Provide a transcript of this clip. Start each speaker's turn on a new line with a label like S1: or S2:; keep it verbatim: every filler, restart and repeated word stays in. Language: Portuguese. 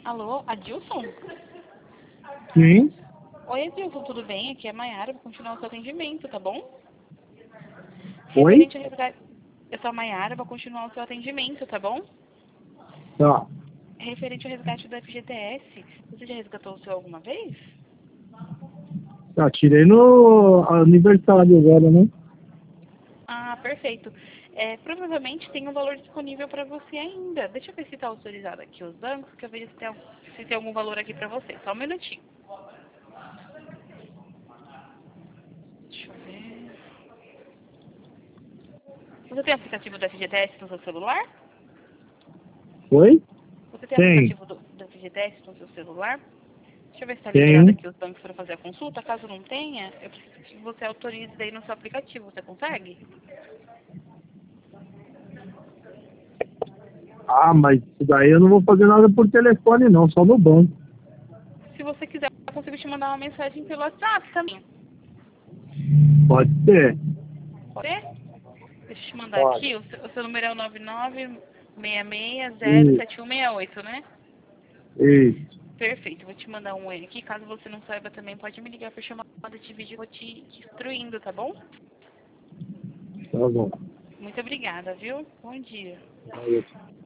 S1: Alô, Adilson?
S2: Sim.
S1: Oi, Adilson, tudo bem? Aqui é a Mayara, vou continuar o seu atendimento, tá bom?
S2: Oi?
S1: Referente ao resgate... Eu sou a Mayara, vou continuar o seu atendimento, tá bom?
S2: Tá.
S1: Referente ao resgate do F G T S, você já resgatou o seu alguma vez?
S2: Tá, tirei no aniversário agora, né?
S1: Ah, perfeito. É, provavelmente tem um valor disponível para você ainda. Deixa eu ver se está autorizado aqui os bancos, que eu vejo se tem, al- se tem algum valor aqui para você. Só um minutinho. Deixa eu ver. Você tem aplicativo do F G T S no seu celular?
S2: Oi?
S1: Você tem
S2: Tem.
S1: aplicativo do, do F G T S no seu celular? Deixa eu ver se está liberado
S2: Tem.
S1: aqui os bancos para fazer a consulta. Caso não tenha, eu preciso que você autorize daí no seu aplicativo. Você consegue?
S2: Ah, mas isso daí eu não vou fazer nada por telefone não, só no banco.
S1: Se você quiser, eu consigo te mandar uma mensagem pelo WhatsApp também.
S2: Pode ser.
S1: Pode ser? Deixa eu te mandar
S2: Pode.
S1: aqui. O seu, o seu número é o nove nove seis seis zero
S2: Isso.
S1: sete um seis oito, né?
S2: Isso.
S1: Perfeito. Vou te mandar um oi aqui. Caso você não saiba também, pode me ligar por chamada de vídeo. Vou te, te instruindo, tá bom?
S2: Tá bom.
S1: Muito obrigada, viu? Bom dia.
S2: Valeu.